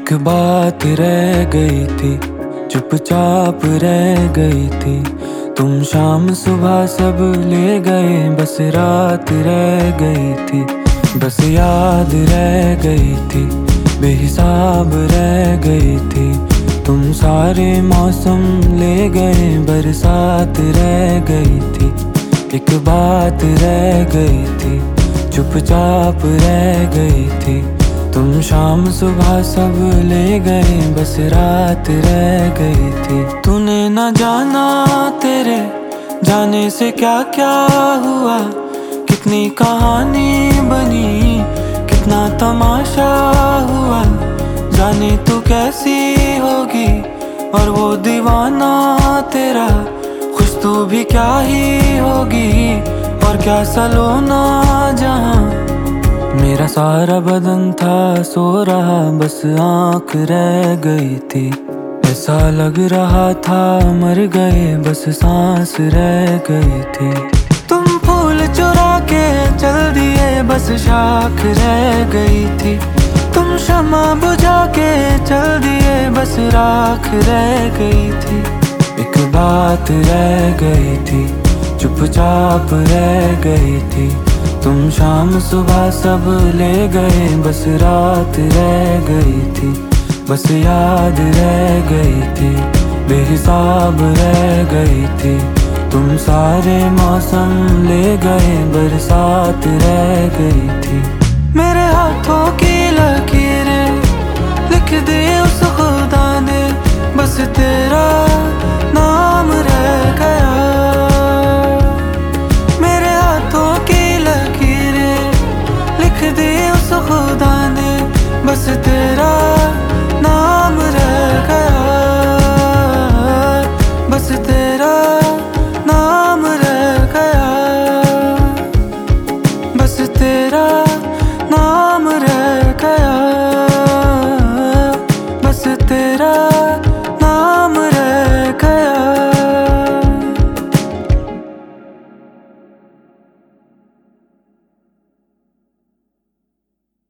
एक बात रह गई थी, चुपचाप रह गई थी। तुम शाम सुबह सब ले गए, बस रात रह गई थी। बस याद रह गई थी, बेहिसाब रह गई थी। तुम सारे मौसम ले गए, बरसात रह गई थी। एक बात रह गई थी, चुपचाप रह गई थी। तुम शाम सुबह सब ले गए, बस रात रह गई थी। तूने न जाना तेरे जाने से क्या क्या हुआ, कितनी कहानी बनी, कितना तमाशा हुआ। जाने तू कैसी होगी और वो दीवाना तेरा, खुश तू भी क्या ही होगी और क्या सलोना जहां। मेरा सारा बदन था सो रहा, बस आँख रह गई थी। ऐसा लग रहा था मर गए, बस सांस रह गई थी। तुम फूल चुरा के चल दिए, बस शाख रह गई थी। तुम शमा बुझा के चल दिए, बस राख रह गई थी। एक बात रह गई थी, चुपचाप रह गई थी। तुम शाम सुबह सब ले गए, बस रात रह गई थी। बस याद रह गई थी, बेहिसाब रह गई थी। तुम सारे मौसम ले गए, बरसात रह गई थी। मेरे हाथों की लकीरें लिख दी उस खुदा ने, बस तेरा